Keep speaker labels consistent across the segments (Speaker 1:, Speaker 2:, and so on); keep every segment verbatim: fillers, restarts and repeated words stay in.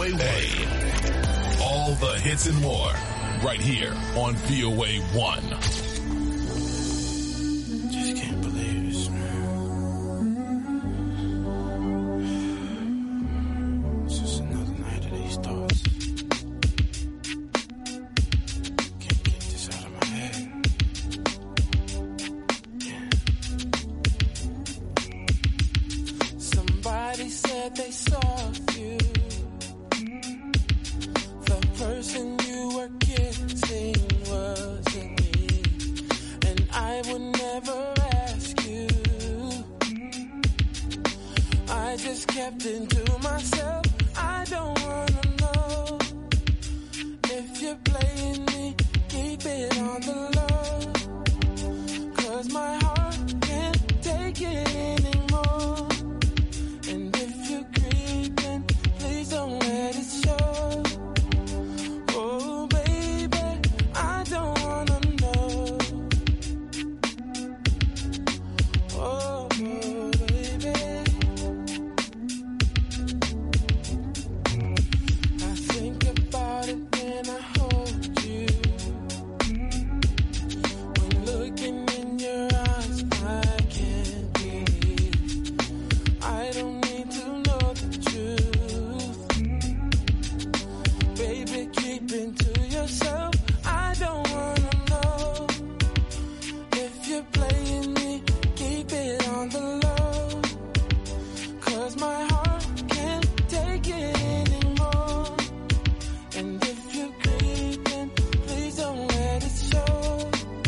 Speaker 1: A one. Hey, all the hits and more right here on V O A one.
Speaker 2: Just can't believe this, man. It's just another night of these thoughts. Can't get this out of my head. Yeah. Somebody said they saw you. The person you were kissing wasn't me, and I would never ask you. I just kept it to myself. I don't wanna know if you're playing me. Keep it on the low, 'cause my heart can't take it anymore. And if you're creeping, please don't let it show. Oh baby, I don't wanna know. Oh baby, I think about it when I hold you. When looking in your eyes, I can't breathe. I don't need to know the truth. Baby, keep it to yourself. I don't wanna know if you're playing me. Keep it on the low, 'cause my heart can't take it anymore. And if you're creeping, please don't let it show.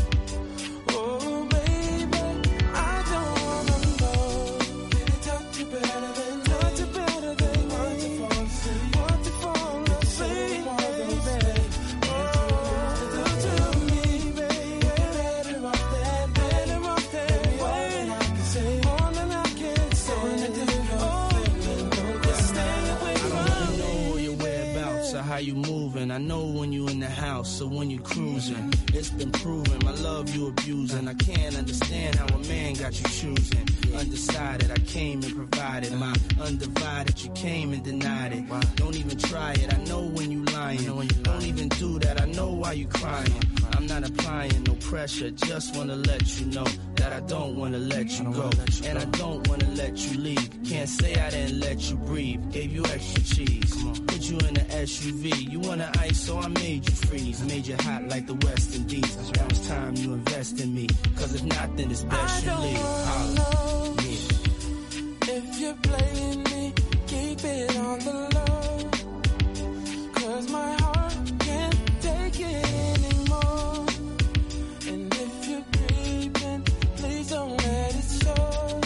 Speaker 2: Oh baby, I don't wanna know. Can I touch you better than touch you better than want to fall asleep? Want to fall asleep, baby. Oh, do to me, baby. Better off that, better off that way. More than I can say. Oh, just stay away from me.
Speaker 3: I don't know your whereabouts or how you moving. I know when you in the house or when you cruising. It's been proven my love you abusing. I can't understand how a man got you choosing. Undecided, I came and provided my undivided. You came and denied it. Don't even try it. I know when you lying. Don't even do that. I know why you crying. I'm not applying no pressure. Just wanna let you know that I don't wanna let you go, and I don't wanna let you leave. Can't say I didn't let you breathe. Gave you extra cheese. Put you in an S U V. You wanna ice, so I made you freeze. Made you hot like the West Indies. Now it's time you invest in me. 'Cause if not, then it's best you leave. Holla. Yeah.
Speaker 2: If you're playing me, keep it on the low, 'cause my heart can't take it anymore. And if you're creeping, please don't let it show.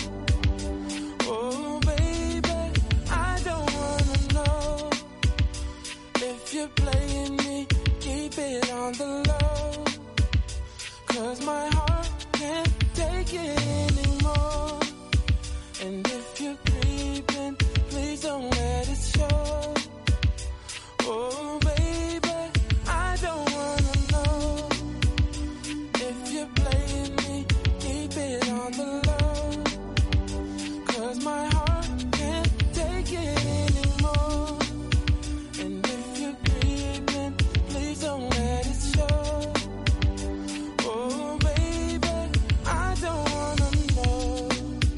Speaker 2: Oh baby, I don't wanna know if you're playing me. Keep it on the low, 'cause my heart can't take it anymore. And if you're creeping, please don't let it show. Oh baby, I don't wanna know if you're playing me. Keep it on the low, 'cause my heart can't take it anymore. And if you're creeping, please don't let it show. Oh baby, I don't wanna know.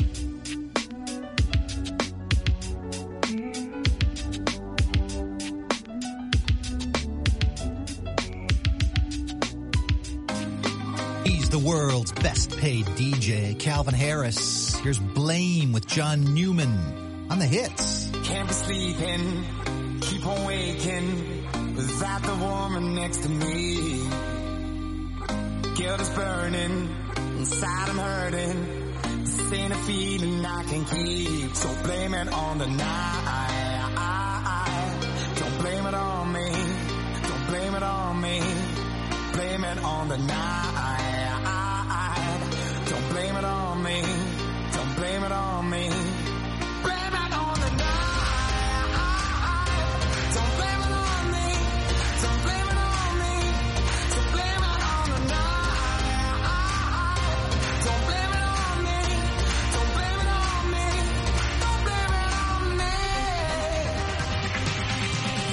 Speaker 4: He's the world's best paid D J, Calvin Harris. Here's Blame with John Newman on the hits.
Speaker 5: Can't be sleeping, keep on waking without the woman next to me. Guilt is burning, inside I'm hurting. This ain't a feeling I can keep, so blame it on the night. Don't blame it on me, don't blame it on me. Blame it on the night. Don't blame it on me, don't blame it on me. Blame it on the night. Don't blame it on me, don't blame it on me. So blame it on the night. Don't blame it on me, don't blame it on me. Don't blame it on me.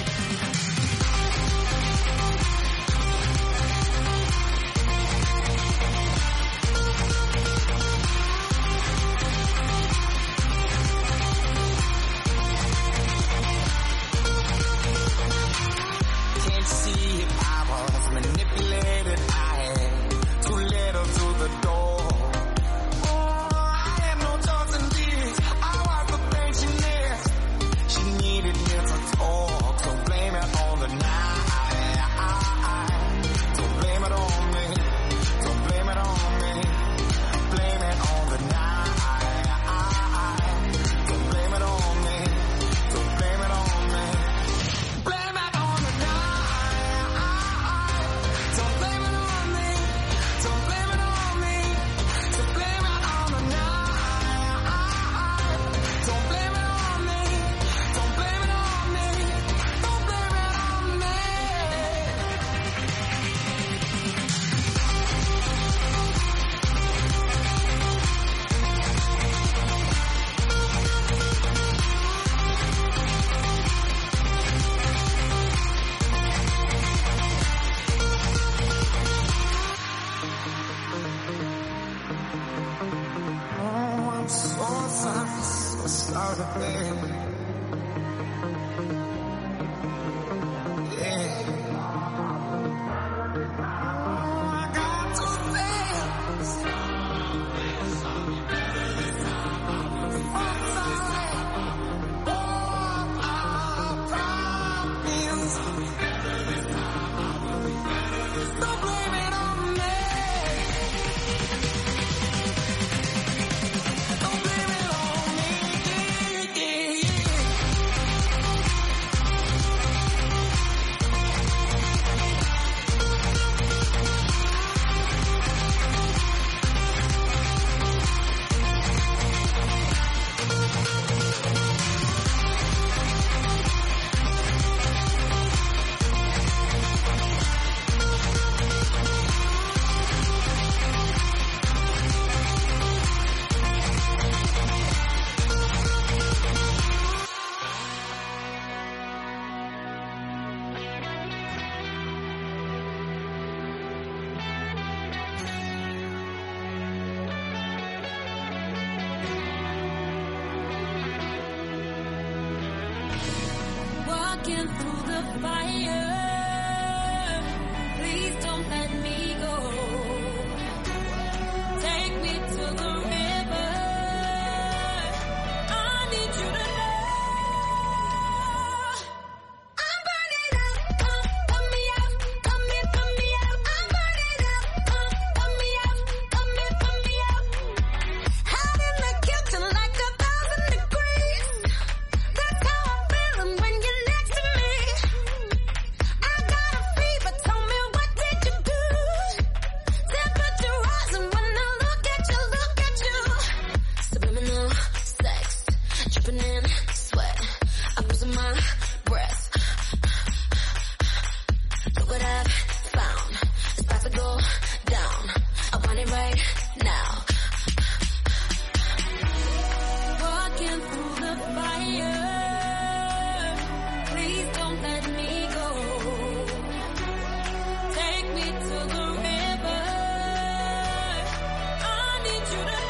Speaker 6: Walking through the fire, please don't let me go. Take me to the river, I need you to know. I'm burning up, come, put me out, come in, put me out. I'm burning up, come, put me out, come in, put me out. Hot in the kitchen like a thousand degrees. That's how I'm feeling when you're next to me. I got a fever, tell me what did you do? Temperature rising when I look at you, look at you. Subliminal sex, dripping in sweat. I'm losing my breath. Look what I've found. It's about to go down. I want it right now. Walking through the fire, please don't let me go. Take me to the river, I need you to know.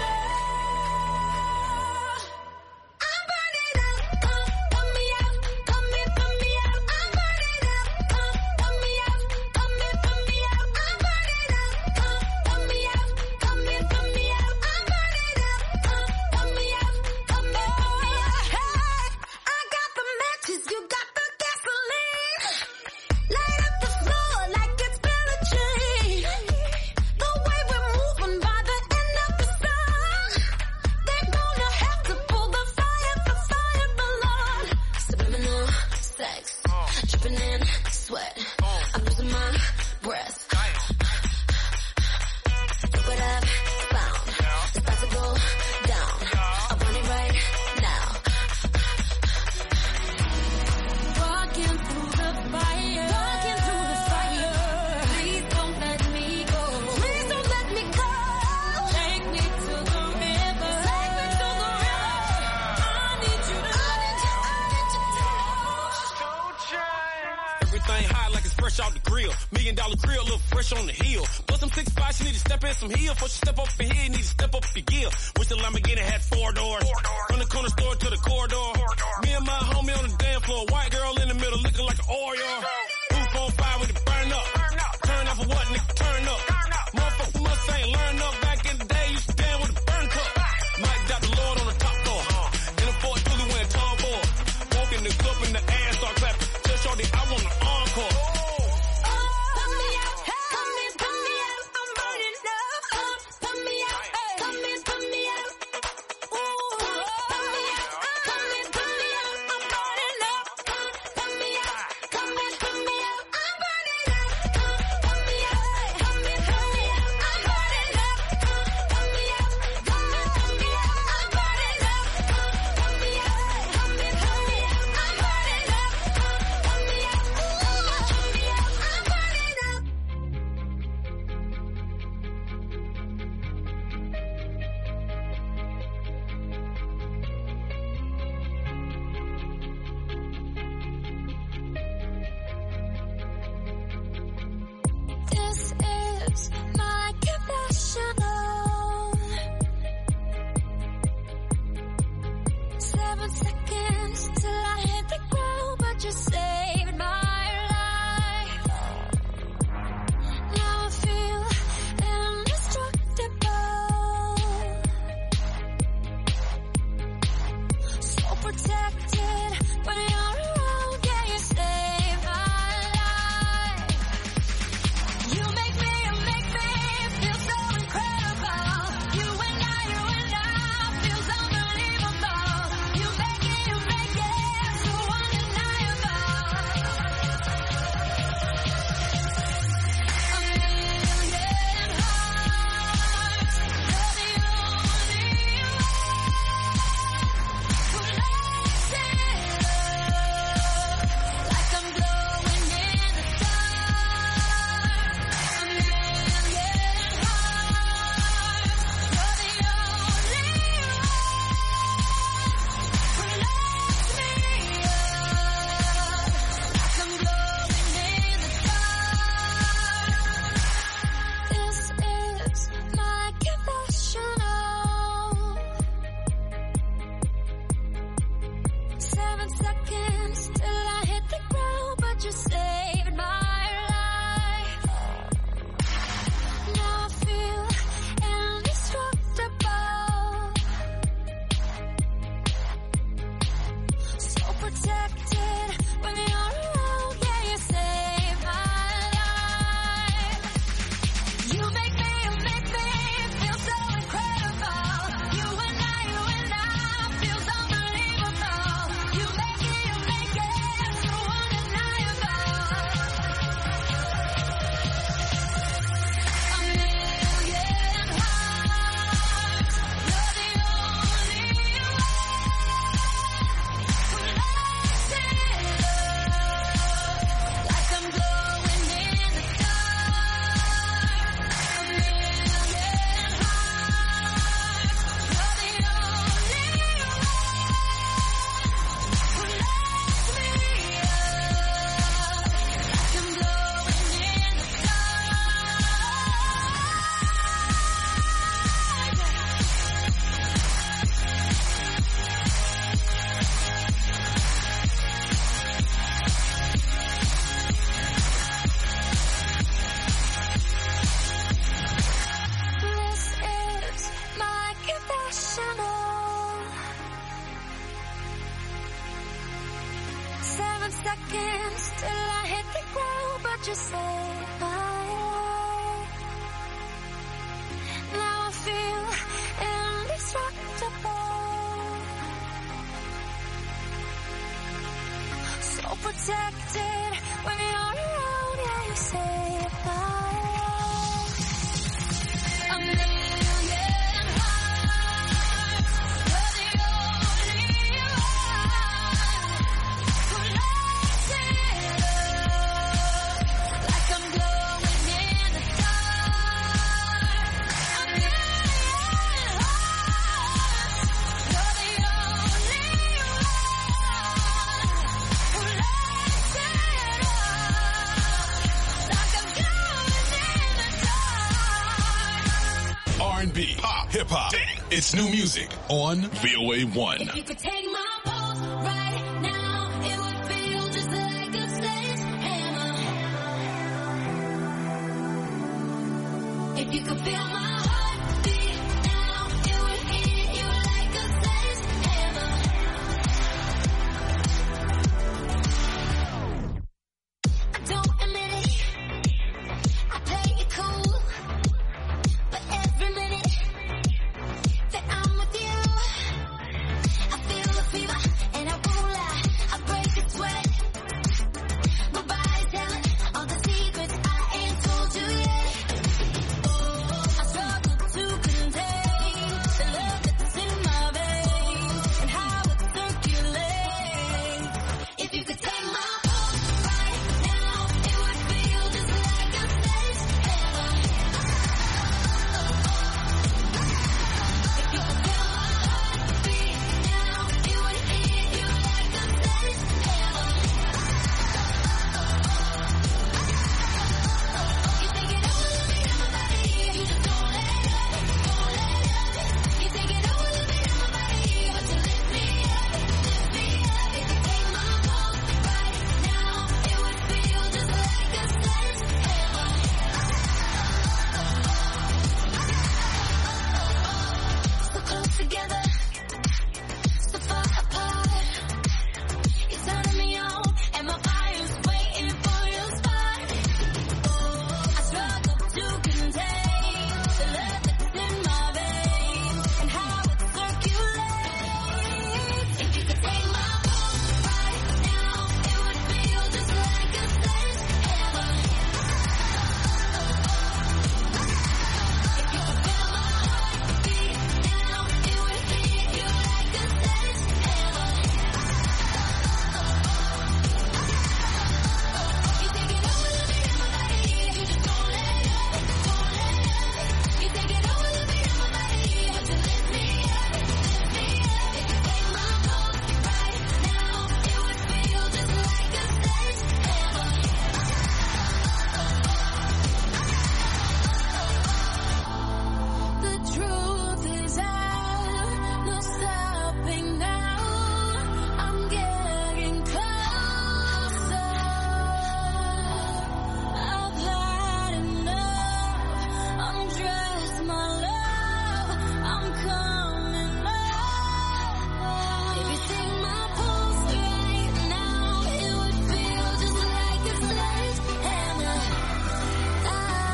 Speaker 6: I'm burning up, come, put me out, come in, put me out. I'm burning up, come, put me out, come in, put me out. I'm burning up, come, put me out, come in, put me out. I'm burning up, come, put me out, come in, put me out. Hey, I got the matches, you got the gasoline. Light up the floor like it's been a dream. The way we're moving by the end of the song, they're gonna have to pull the fire, the fire, the Lord. Subliminal sex, dripping in sweat. I'm losing my breath. Look what I've found. It's about to go down. I want it right now. Walking through the fire. Walking through the fire. Please don't let me go. Please don't let me go. Take me to the river. Take me to the river. I need you to know.
Speaker 7: Everything hot like it's fresh out the grill. Million dollar grill, look fresh on the hill. Plus some six five, she need to step in some heel. Before she step up the hill, you need to step up your gear. Wish the Lamborghini had four doors. From the corner store to the corridor. Me and my homie on the damn floor. White girl in the middle looking like an Oreo. Roof on fire with it burn up. Turn up for what, nigga? Turn up. Motherfucker must ain't learn up. Back in the day, you stand with a burn cup. Mike got the Lord on the top floor. In a Ford Julie wearing Tom Ford. Walking the cup in the ass, start clapping. Tell Shorty I want an encore.
Speaker 6: Put me out, come in, put me out. I'm burning up. Put me out, come in, put me out. Ooh, put me out, come in, put me out. Seven seconds till I hit the ground, but you saved my life. Now I feel indestructible, so protected when you're around. Yeah, you saved my life. A million hearts, you're the only one who lights it up like I'm glowing in the dark. A million hearts, you're the only one who lights it up like I'm glowing in the dark.
Speaker 1: R and B, pop, hip hop. It's new music on V O A one.
Speaker 6: If you could take my pulse right now, it would feel just like a sledgehammer. If you could feel my heartbeat now, it would hit you like a sledgehammer. I don't admit it, I play it cool, but every minute that I'm with you, I feel a fever and I won't lie, I break a sweat. My body's telling all the secrets I ain't told you yet. Oh, I struggle to contain the love that's in my veins and how it circulates. If you could take my pulse right now, it would feel just like a sledgehammer. If you could feel my heartbeat now, it would hit you like a sledgehammer. You take it all of me to my body, you just don't let it, don't let it. You take it all of me to my body, but you lift me up, lift me up. If you take my pulse right now, it would feel just like a sledgehammer. So close together, so far apart. You're turning me on, and my fire's waiting for your spark. I struggle to contain the love that's in my veins and how it circulates. If you could take my pulse right now, it would feel just like a sledgehammer. If you could feel my heartbeat now, it would hit you like a sledgehammer. You take it all of me to my body, you just don't let it, don't let it. You take it all of me to my body, but you lift me up, lift me up. If you take my pulse right now, it would feel just like a sledgehammer. The truth is out, no stopping now. I'm getting closer. I've had enough. Undress my love. I'm coming up. If you take my pulse right now, it would feel just like a sledgehammer. Ah.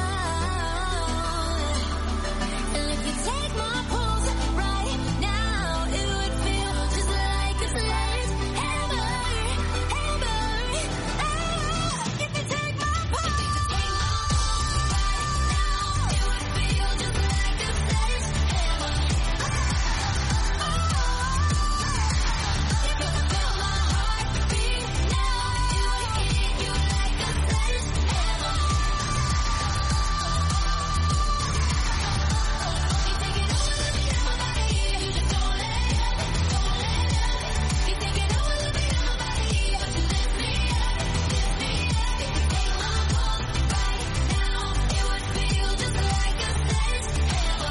Speaker 6: And if you take my pulse right now, it would feel just like a sledgehammer, hammer. Ah, if you take my pulse, if you take my pulse right now, it would feel just like a sledgehammer. If you could feel my heartbeat now, it would hit you like a sledgehammer. You take it all of me to my body, you just don't let it, don't let it. You take it all of me to my body, but you lift me up, lift me up. If you take my pulse right now, it would feel just like a sledgehammer.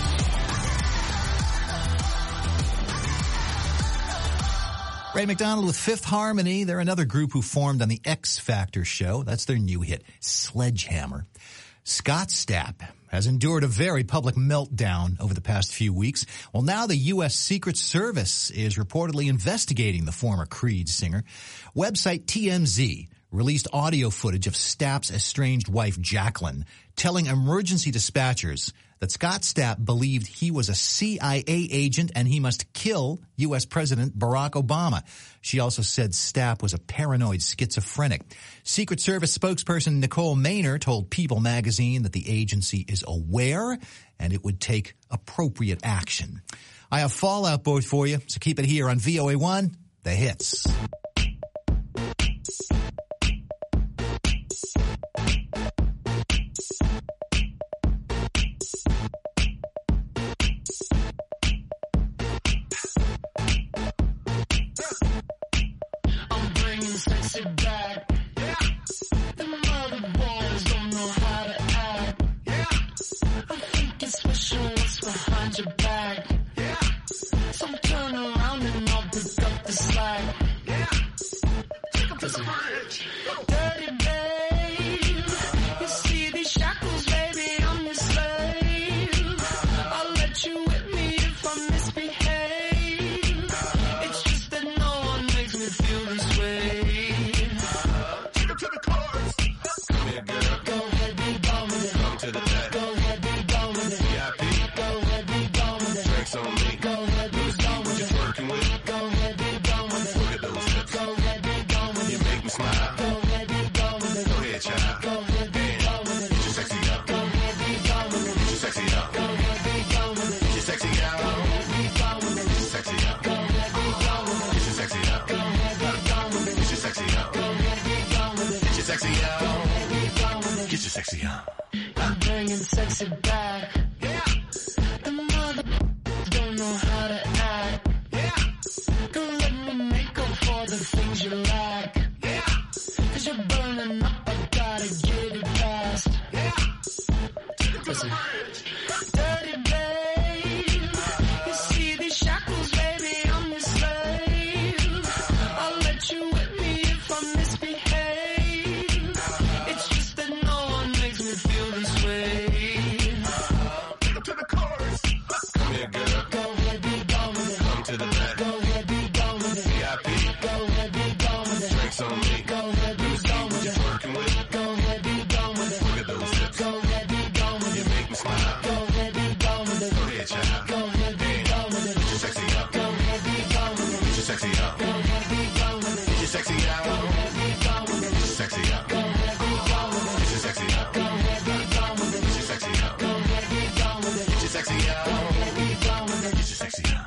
Speaker 4: Ray McDonald with Fifth Harmony. They're another group who formed on the X Factor show. That's their new hit, Sledgehammer. Scott Stapp has endured a very public meltdown over the past few weeks. Well, now the U S Secret Service is reportedly investigating the former Creed singer. Website T M Z released audio footage of Stapp's estranged wife, Jacqueline, telling emergency dispatchers that Scott Stapp believed he was a C I A agent and he must kill U S President Barack Obama. She also said Stapp was a paranoid schizophrenic. Secret Service spokesperson Nicole Maynor told People magazine that the agency is aware and it would take appropriate action. I have Fallout Boy for you, so keep it here on V O A one, The Hits.
Speaker 2: Sexy back. Yeah. The mother boys don't know how to act. Yeah. I think it's special what's behind your back. Yeah. So turn around and I'll pick up the slack. Yeah. Take them to the bridge. Dirty babe. You see these shackles, baby, I'm your slave. I'll let you whip me if I misbehave. It's just that no one makes me feel this way. To the chorus. Come here, girl. Go ahead, be gone with it. Come to the back. Go ahead, be gone with it. V I P. Go ahead, be gone with it. Drinks on me. Go ahead, be gone with it. What you working with? Go ahead, be gone with it. Look at those hips. Go ahead, be gone with it. You make me smile. Go ahead, be gone with it. Go ahead, child. Go ahead, be gone with it. Get your sexy up. Go ahead, be gone with it. Get your sexy up. Go ahead, be gone with it. Get your sexy up. Go ahead, be gone with it. Get your sexy up. Go ahead, be gone with it. Get your sexy up. Go ahead, be gone with it. Get your sexy up. Go ahead, be gone with it. Get your sexy up. Go ahead, be gone with it. Get your sexy up. I'm bringing sexy back. Yeah. The mother don't know how to act. Yeah. Don't let me make up for the things you lack. Yeah. Cause you're burning up, I gotta get it fast. Yeah. Listen. Dirty babe. You see these shackles, baby, I'm your slave. I'll let you whip me if I misbehave. It's just that no one makes me feel this way. Take up to the chorus. Come here, girl. Go ahead, be gone with it. Come to the back. Go ahead, be gone with it. V I P. Go ahead, be gone with it. Drinks on me. Go ahead, be gone with it. Working with. Go ahead, be gone with it. Look at those hips. Go ahead, be gone with it. You make me smile. Go ahead, be gone with it. Go ahead, child. Go ahead, be gone with it. Get your sexy up. Go ahead, be gone with it. Get your sexy up. Go ahead, be gone with it. Get your sexy up. Go ahead, be gone with it. Get your sexy up. Go ahead, be gone with it. Get your sexy up. Go ahead, be gone with it. Get your sexy up. Go ahead, be gone with it. Get your sexy up. Go ahead, be gone with it. Get your sexy up.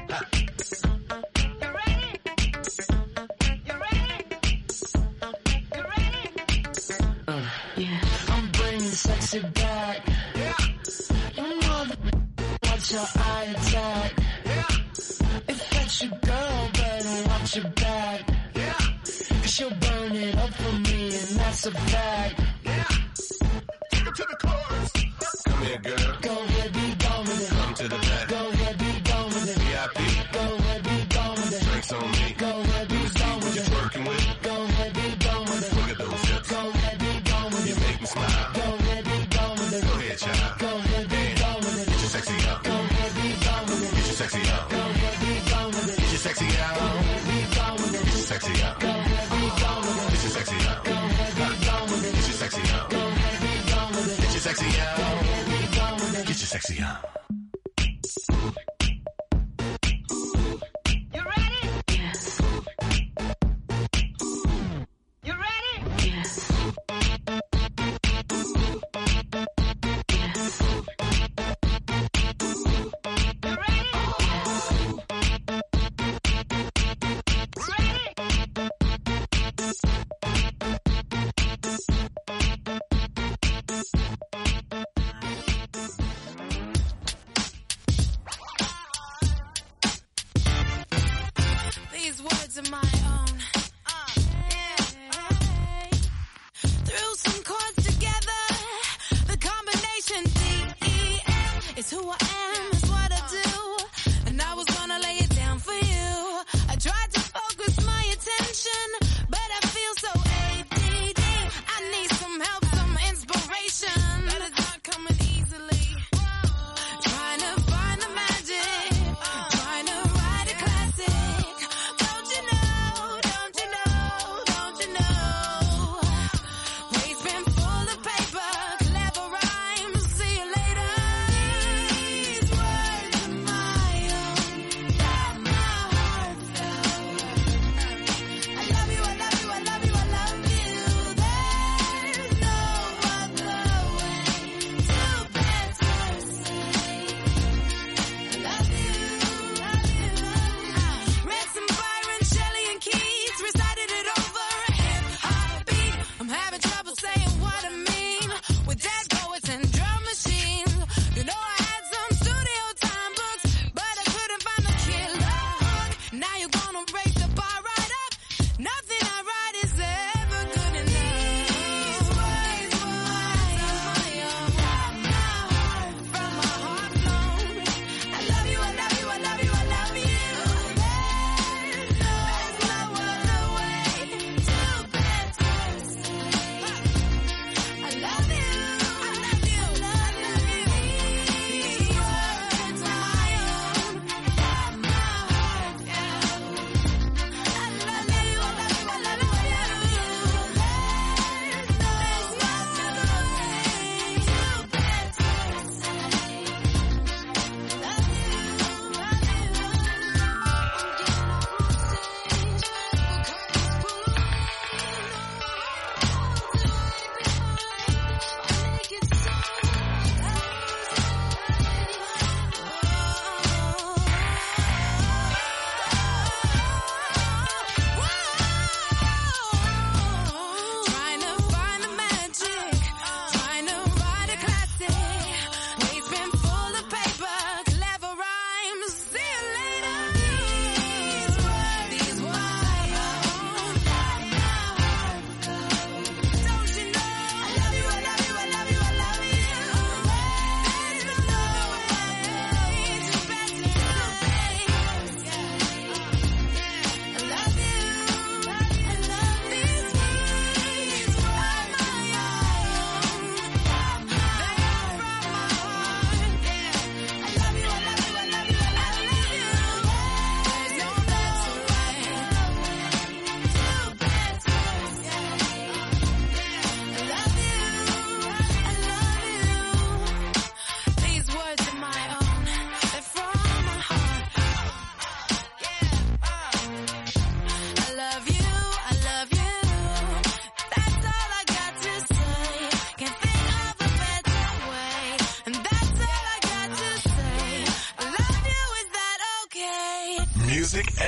Speaker 6: You ready? You ready? You ready?
Speaker 2: Uh, yeah. I'm bringing sexy back. Yeah. You mother, watch your eye attack. Yeah. If that's your girl, better watch your back. Yeah. Cause she'll burn it up for me, and that's a fact. Yeah. Take her to the chorus. Come here, girl. Go ahead, be gone with it. Come to the back. Go ahead, be gone with it. V I P. Go ahead, be gone with it. Drinks on me. Go ahead, be gone with it. What you working with? Go ahead, be gone with it. Look at those hips. Go ahead, be gone with it. You make me smile. Go ahead, be gone with it. Go ahead, child. Go ahead, be gone with it. Get your sexy up. Go ahead, be gone with it. Get your sexy up. Go ahead, be gone with it. Get your sexy up. Go ahead, be gone with it. Get your sexy up. Go ahead, be gone with it. Get your sexy up. Go ahead, be gone with it. Get your sexy up. Go ahead, be gone with it. Get your sexy up. Go ahead, be gone with it. Get your sexy up.
Speaker 6: You ready?
Speaker 2: Yes.
Speaker 6: You ready?
Speaker 2: Yes. Yes.
Speaker 6: You ready? These words are my own. Uh, yeah. Threw some chords together. The combination D E F is who I am, is what I do. And I was gonna lay it down for you. I tried to focus my attention, but I feel so A D D. I need some help, some inspiration. But it's not coming easily.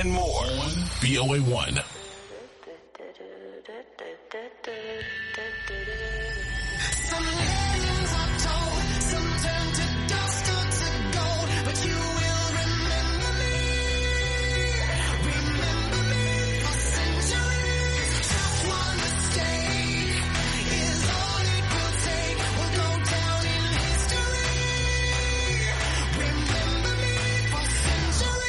Speaker 1: and more on V O A one.
Speaker 6: Some legends are told, some turn to dust or to gold, but you will remember me, remember me for centuries. Just one mistake is all it will take. We'll go down in history. Remember me for centuries.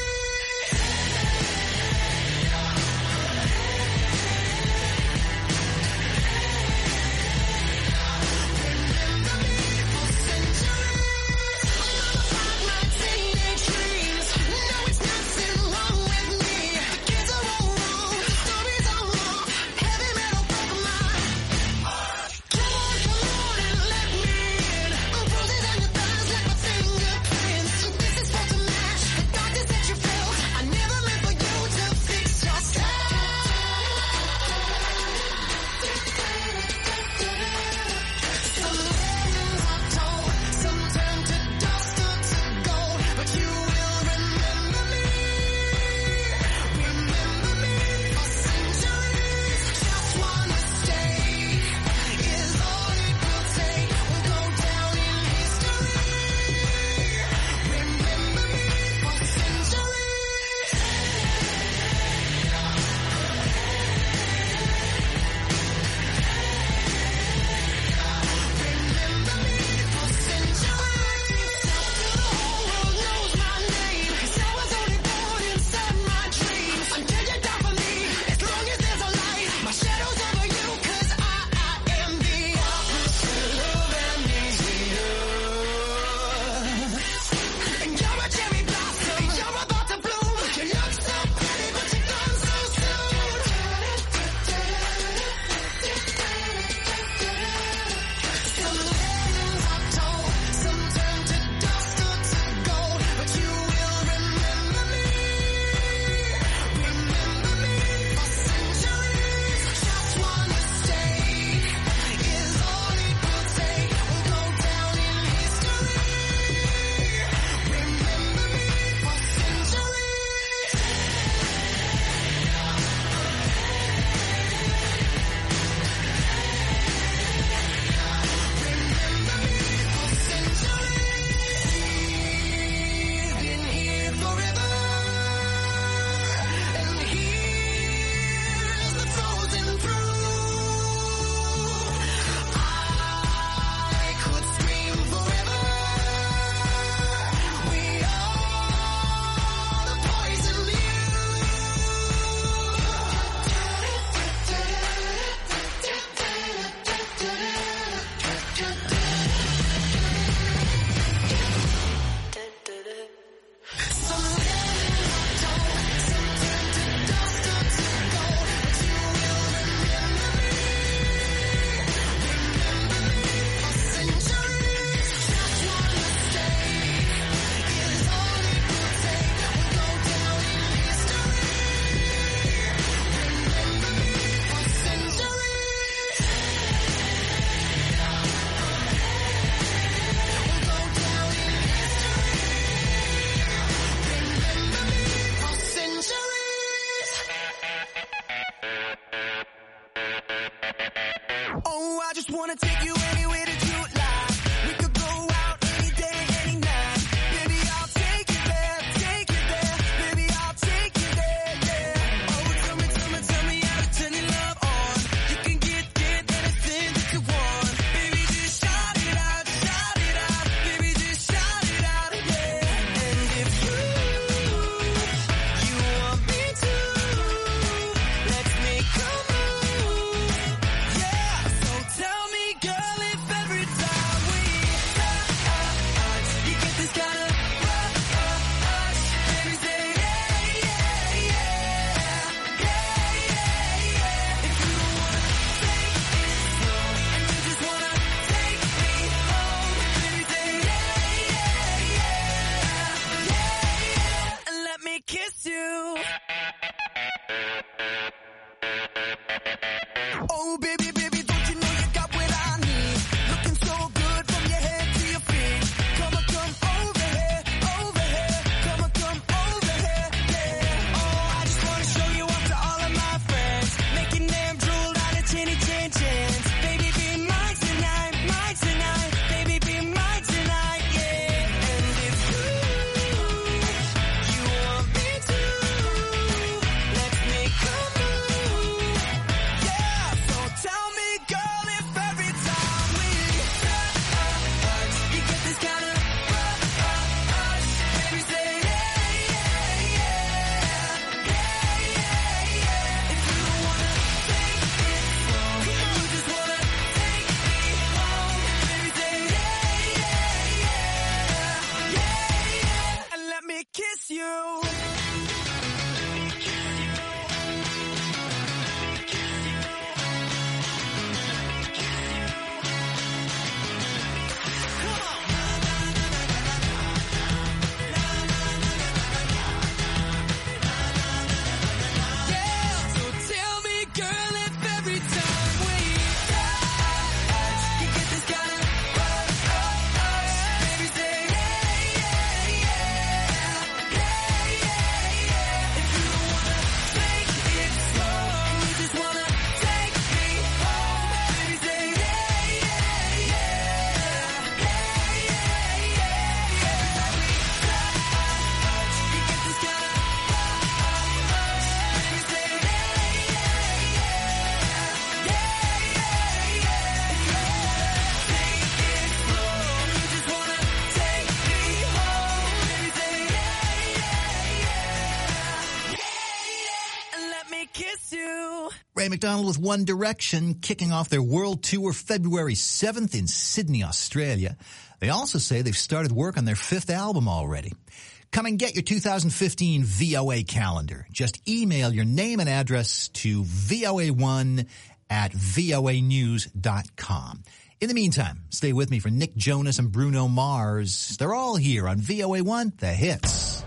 Speaker 4: McDonald with One Direction kicking off their world tour February seventh in Sydney, Australia. They also say they've started work on their fifth album already. Come and get your two thousand fifteen V O A calendar. Just email your name and address to V O A one at V O A news dot com. In the meantime, stay with me for Nick Jonas and Bruno Mars. They're all here on V O A one, The Hits.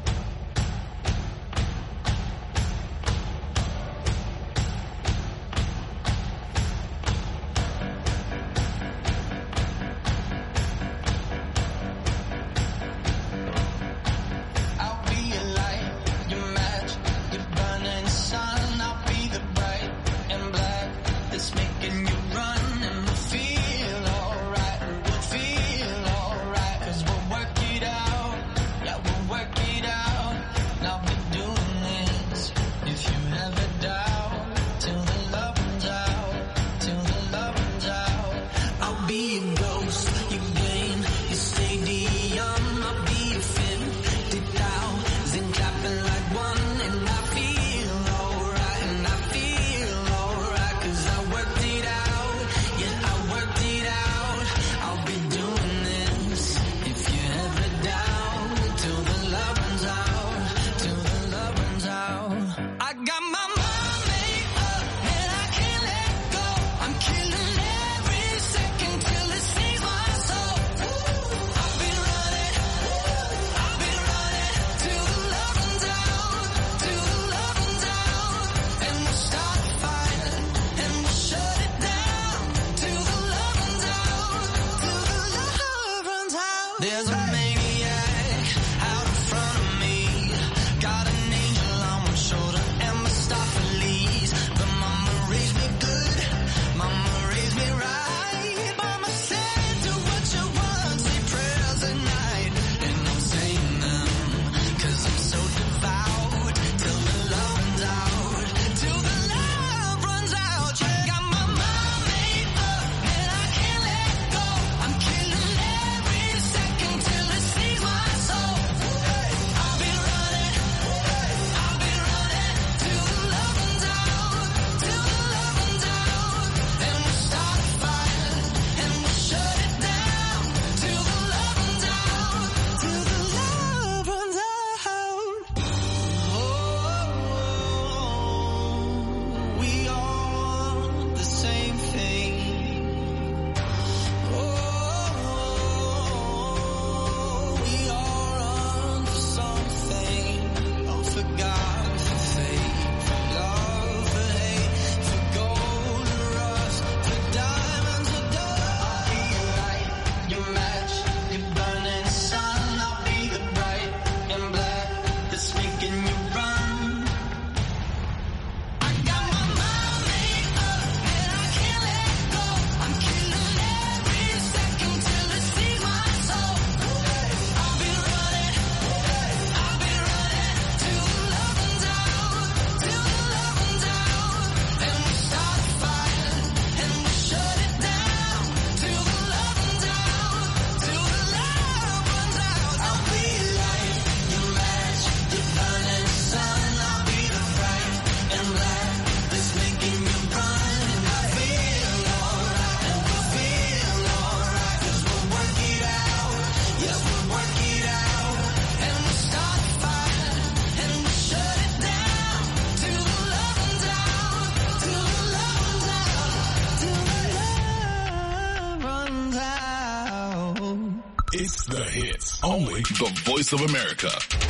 Speaker 1: It's The Hits. Only the Voice of America.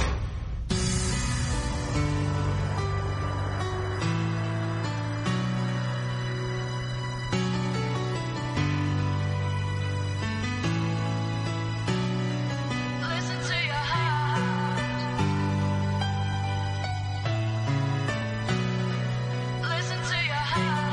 Speaker 6: Listen to your heart. Listen to your heart.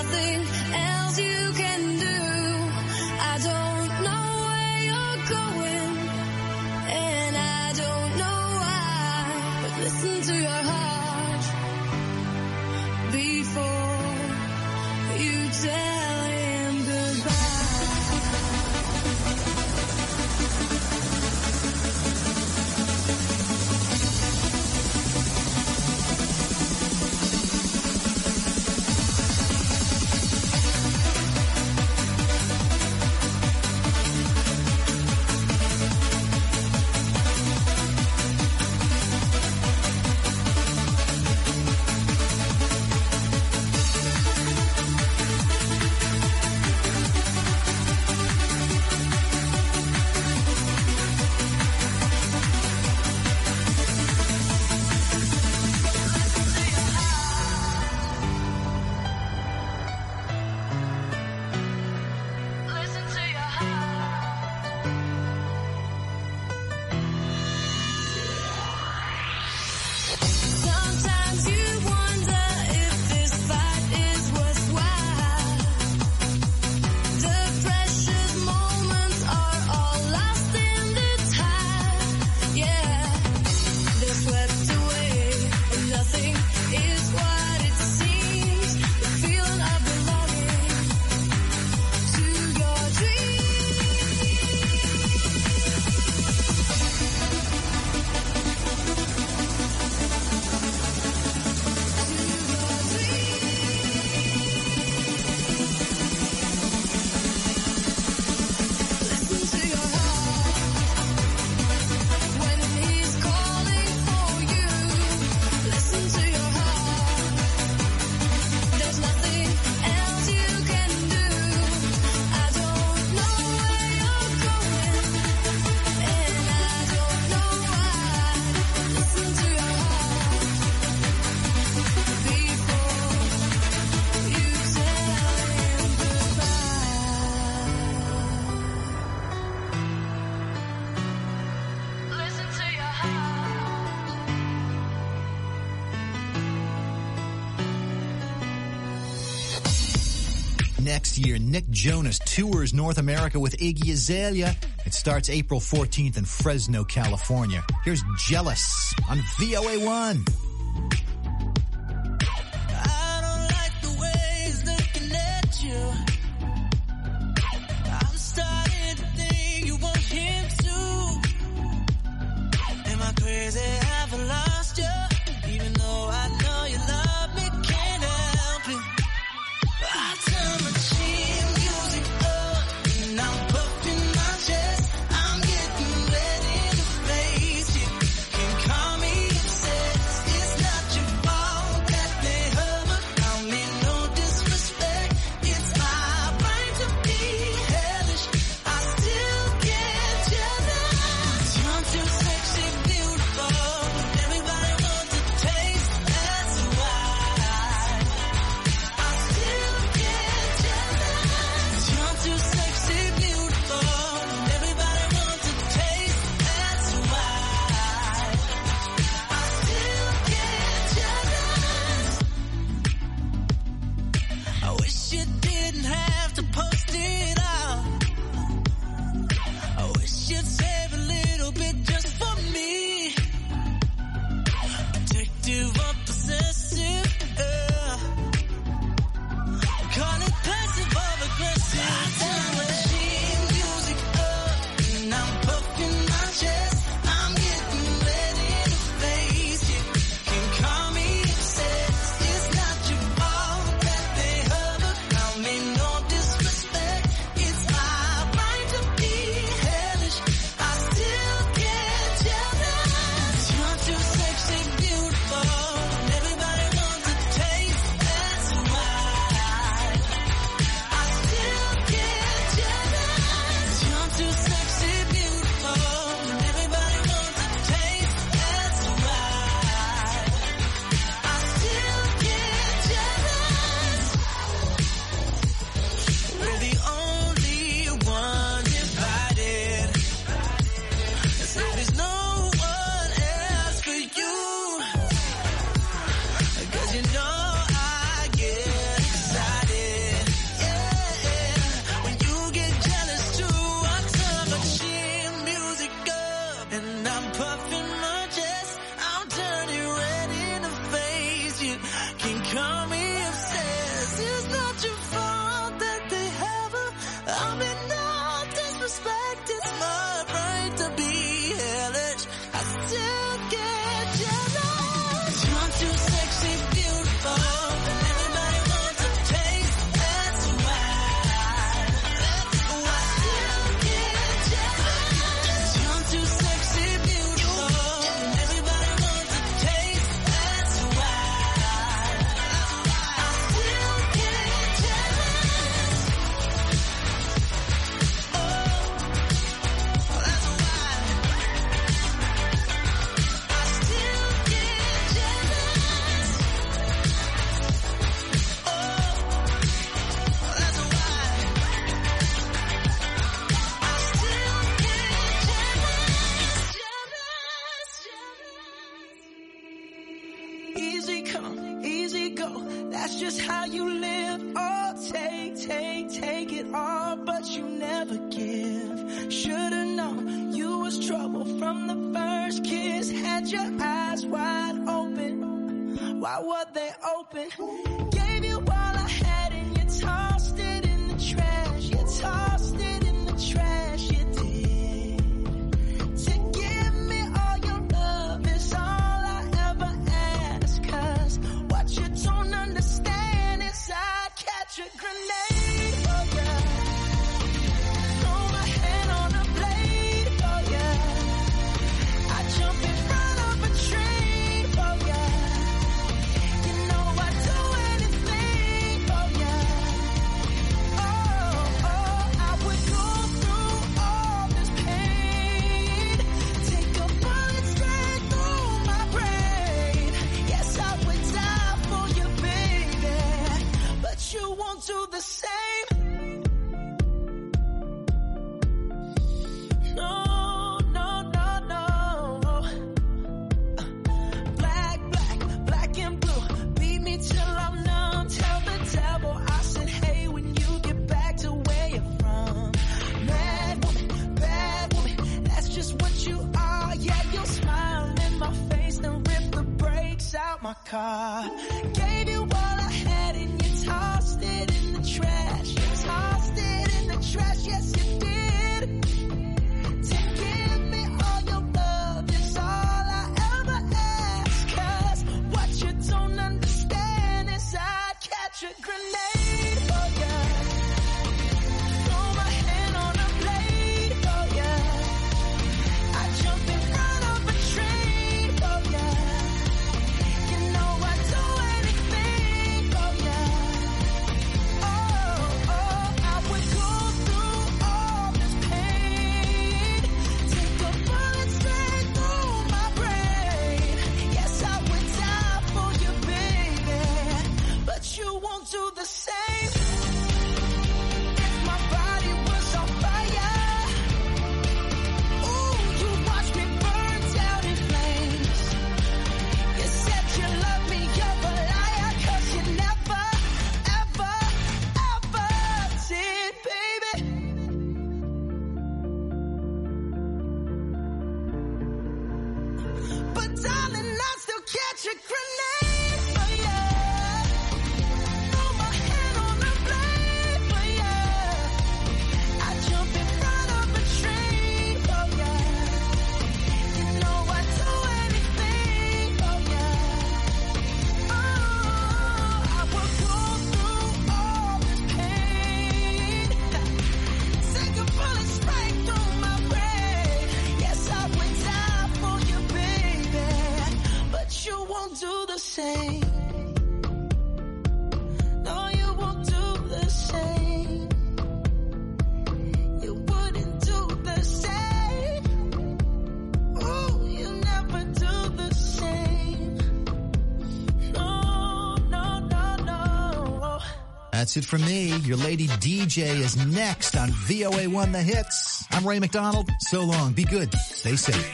Speaker 6: nothing else you can do. I don't know where you're going, and I don't know why, but listen to your heart before you tell him goodbye. Sometimes you wonder if this fight is worthwhile. The precious moments are all lost in the tide. Yeah, they're swept away, and nothing is what it seems. The feeling of belonging to your Listen to your heart when he's calling for you. Listen to your heart. There's nothing else you can do. I don't know where you're going, and I don't know why. Listen to your heart before you tell him goodbye. Listen to your heart.
Speaker 4: Next year, Nick Jonas tours North America with Iggy Azalea. It starts April fourteenth in Fresno, California. Here's Jealous on V O A one.
Speaker 2: I don't like the way he's looking at you. I'm starting to think you want him too. Am I crazy? Have I lost you? Even though I know you love me, can't help it. I turn my chin music up, and I'm puffing my chest. I'm getting ready to face it. Can call me obsessed. It's not your fault that they hurt, but I mean no disrespect. It's my right to be hellish. I still get jealous. You're too sexy, beautiful. puffing my chest. I'm turning red in the face. You can call me obsessed. It's not your fault that they have her. I'm in no disrespect. It's my right to be hellish. I still get jealous. You're too sexy, beautiful. Everybody wants a taste. That's why. That's why. I still get jealous. You're too sexy, beautiful. Everybody wants a taste. That's why. I still get jealous. Oh, that's why. I still get jealous. Oh, that's why. I still get jealous. Easy come, easy go. That's just how you live. Oh, take, take, take it all, but you never give. Should've known you was trouble from the first kiss. Had your eyes wide open. Why were they open? Gave you all I had and you tossed it in the trash. You tossed it in the trash. You did. To give me all your love is all I ever ask. 'Cause what you don't understand is I'd catch a grenade for ya. Throw my hand on a blade for ya. I jump in front of a train for ya. You know I'd do anything for ya. Oh, oh, I would go through all this pain. Take a bullet straight through my brain. Yes, I would die for you, baby. But you won't do the same. No, no, no, no. Black, black, black and blue. Beat me till I'm numb. Tell the devil I said, hey, when you get back to where you're from. Mad woman, bad woman, that's just what you are. Yeah, you'll smile in my face, then rip the brakes out my car. Gave you all I had and you tossed it in the trash. You tossed it in the trash, yes you did. To give me all your love is all I ever ask. 'Cause what you don't understand is I'd catch a grenade for ya. Throw my hand on a blade for ya. I jump in front of a train for ya. You know I'd do anything for ya. Oh, oh, I would go through all this pain. Take a bullet straight through my brain. Yes, I would die for you, baby. But you won't do the same. If my body was on fire, ooh, you watch me burn down in flames. You said you love me, you're a liar, 'cause you never, ever, ever did, baby. But darling, I still catch a grenade for ya. Throw my hand on a blade for ya. I jump in front of a train for ya. You know I'd do anything for ya. Oh, I would go through all this pain. Take a bullet straight through my brain. Yes, I would die for you, baby. But you won't do the same. No, you won't do the same. You wouldn't do the same. Oh, you never do the same. No, no, no, no.
Speaker 4: That's it from me. Your lady D J is next on V O A one The Hits. I'm Ray McDonald. So long. Be good. Stay safe.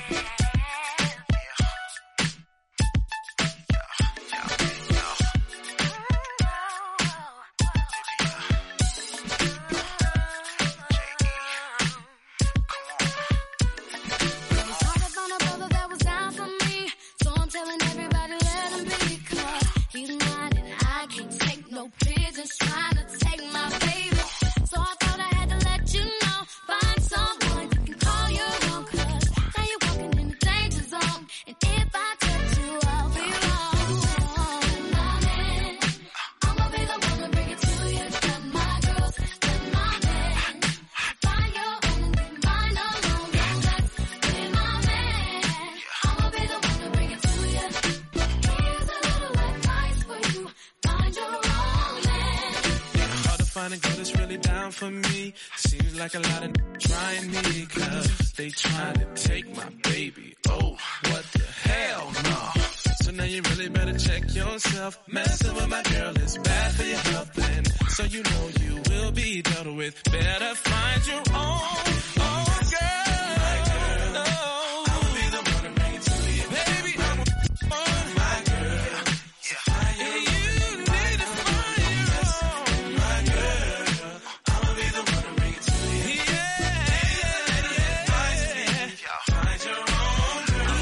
Speaker 6: Talk about a brother that
Speaker 2: find a girl that's really down for me. Seems like a lot of trying me, cause they trying to take my baby. Oh, what the hell, no. So now you really better check yourself. Messing with my girl is bad for your health, and so you know you will be dealt with. Better find your own, own girl. My girl, no. I'll be the one to bring it to you. Baby, I'm a, oh, my girl. Yeah, and you need to find your own. My girl, I'll be the one to bring it to you. Yeah, yeah, yeah. Find your own girl.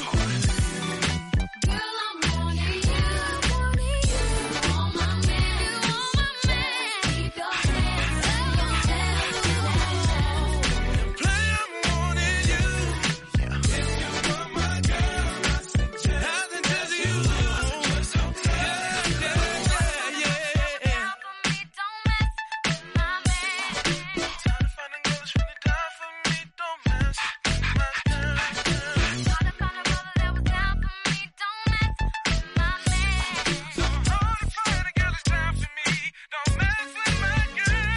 Speaker 6: Girl, I'm wanting you, wanting you. Want my man, want my man. Keep your hands up, hands up.
Speaker 2: Play, I'm wanting you. If you want my girl, I suggest you. Yeah, yeah, yeah, yeah.
Speaker 6: How come we don't mess with my man?
Speaker 2: Time to find a girl that's really down for me. Don't mess with my girl.
Speaker 6: You're the kind of brother that was down for me. Don't mess with my man.
Speaker 2: So hard to find a girl that's down for me. Don't mess with my girl.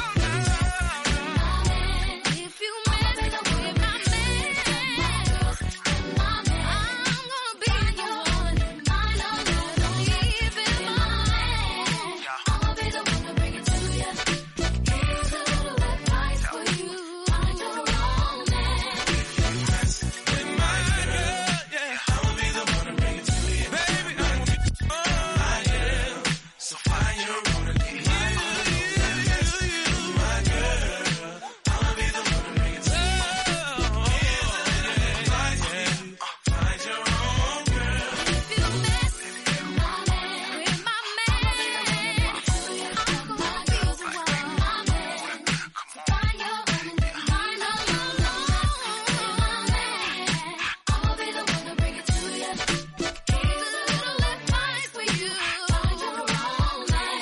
Speaker 6: If you mess with my man, I'm gonna be your one. Mine alone, don't leave it, my man. I'ma be the one to bring it to you. Here's a little advice for you. Find your own man.
Speaker 2: With my girl, yeah. I'ma be the one to bring it to you. Baby, I'm gonna be my girl. So find your own again. You, you, you, you, my girl. I'ma be the one to bring it to you. Here's a little advice for you. Find your own girl.
Speaker 6: If you mess with my man, with my man, I'm gonna be the one, my man. So find your own, find your own, my man. I'ma be the one to bring it to you. Here's a little advice for you. Find your own man.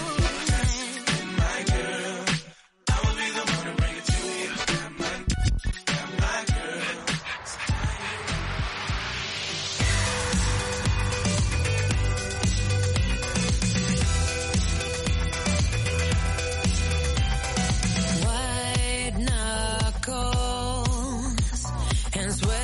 Speaker 2: My girl, I'ma be the one to bring it to you. My, my girl.
Speaker 8: White knuckles and sweat